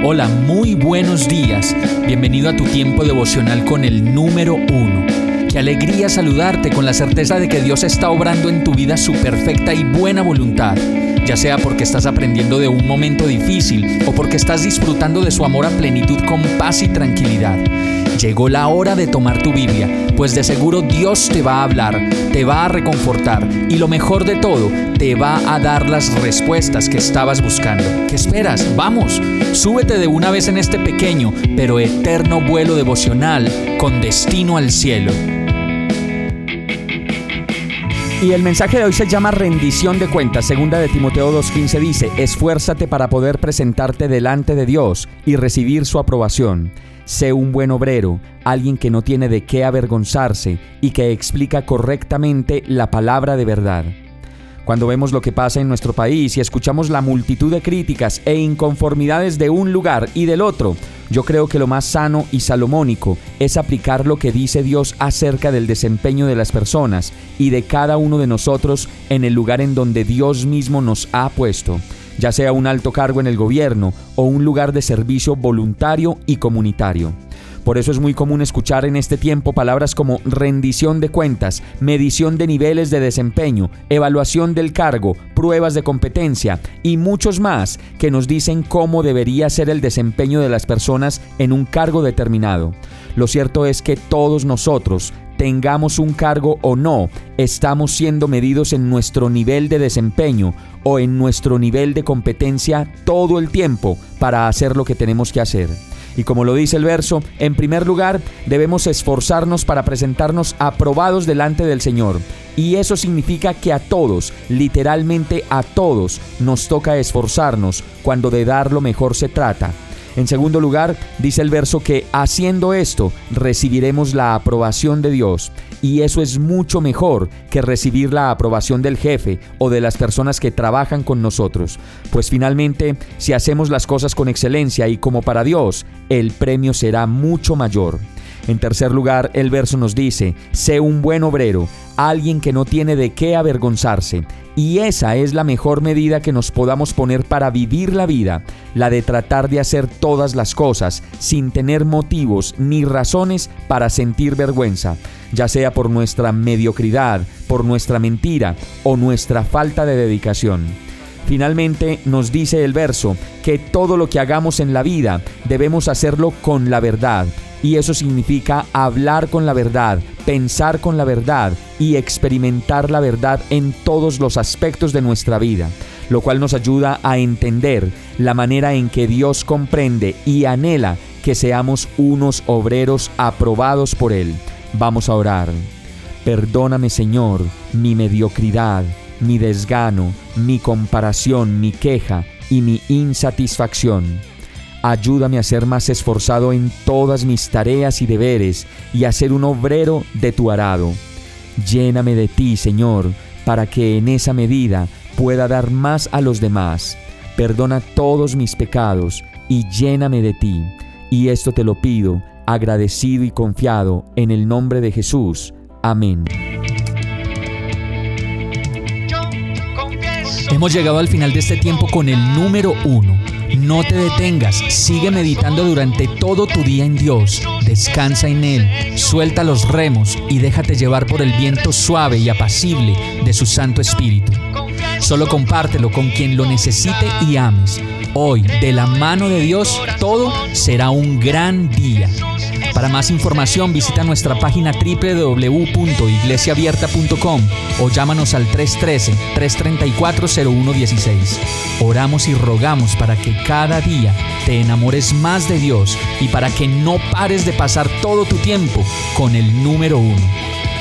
Hola, muy buenos días. Bienvenido a tu tiempo devocional con el número 1. Qué alegría saludarte con la certeza de que Dios está obrando en tu vida su perfecta y buena voluntad, ya sea porque estás aprendiendo de un momento difícil o porque estás disfrutando de su amor a plenitud con paz y tranquilidad. Llegó la hora de tomar tu Biblia, pues de seguro Dios te va a hablar, te va a reconfortar y lo mejor de todo, te va a dar las respuestas que estabas buscando. ¿Qué esperas? ¡Vamos! Súbete de una vez en este pequeño pero eterno vuelo devocional con destino al cielo. Y el mensaje de hoy se llama rendición de cuentas. Segunda de Timoteo 2:15 dice: esfuérzate para poder presentarte delante de Dios y recibir su aprobación. Sé un buen obrero, alguien que no tiene de qué avergonzarse y que explica correctamente la palabra de verdad. Cuando vemos lo que pasa en nuestro país y escuchamos la multitud de críticas e inconformidades de un lugar y del otro, yo creo que lo más sano y salomónico es aplicar lo que dice Dios acerca del desempeño de las personas y de cada uno de nosotros en el lugar en donde Dios mismo nos ha puesto, ya sea un alto cargo en el gobierno o un lugar de servicio voluntario y comunitario. Por eso es muy común escuchar en este tiempo palabras como rendición de cuentas, medición de niveles de desempeño, evaluación del cargo, pruebas de competencia y muchos más que nos dicen cómo debería ser el desempeño de las personas en un cargo determinado. Lo cierto es que todos nosotros, tengamos un cargo o no, estamos siendo medidos en nuestro nivel de desempeño o en nuestro nivel de competencia todo el tiempo para hacer lo que tenemos que hacer. Y como lo dice el verso, en primer lugar, debemos esforzarnos para presentarnos aprobados delante del Señor. Y eso significa que a todos, literalmente a todos, nos toca esforzarnos cuando de dar lo mejor se trata. En segundo lugar, dice el verso que haciendo esto, recibiremos la aprobación de Dios. Y eso es mucho mejor que recibir la aprobación del jefe o de las personas que trabajan con nosotros. Pues finalmente, si hacemos las cosas con excelencia y como para Dios, el premio será mucho mayor. En tercer lugar, el verso nos dice: sé un buen obrero, alguien que no tiene de qué avergonzarse. Y esa es la mejor medida que nos podamos poner para vivir la vida, la de tratar de hacer todas las cosas sin tener motivos ni razones para sentir vergüenza, ya sea por nuestra mediocridad, por nuestra mentira o nuestra falta de dedicación. Finalmente, nos dice el verso que todo lo que hagamos en la vida debemos hacerlo con la verdad. Y eso significa hablar con la verdad, pensar con la verdad y experimentar la verdad en todos los aspectos de nuestra vida, lo cual nos ayuda a entender la manera en que Dios comprende y anhela que seamos unos obreros aprobados por Él. Vamos a orar. Perdóname, Señor, mi mediocridad, mi desgano, mi comparación, mi queja y mi insatisfacción. Ayúdame a ser más esforzado en todas mis tareas y deberes y a ser un obrero de tu arado. Lléname de ti, Señor, para que en esa medida pueda dar más a los demás. Perdona todos mis pecados y lléname de ti. Y esto te lo pido, agradecido y confiado, en el nombre de Jesús. Amén. Hemos llegado al final de este tiempo con el número 1. No te detengas, sigue meditando durante todo tu día en Dios. Descansa en Él, suelta los remos y déjate llevar por el viento suave y apacible de su Santo Espíritu. Solo compártelo con quien lo necesite y ames. Hoy, de la mano de Dios, todo será un gran día. Para más información, visita nuestra página www.iglesiaabierta.com o llámanos al 313-334-0116. Oramos y rogamos para que cada día te enamores más de Dios y para que no pares de pasar todo tu tiempo con el número 1.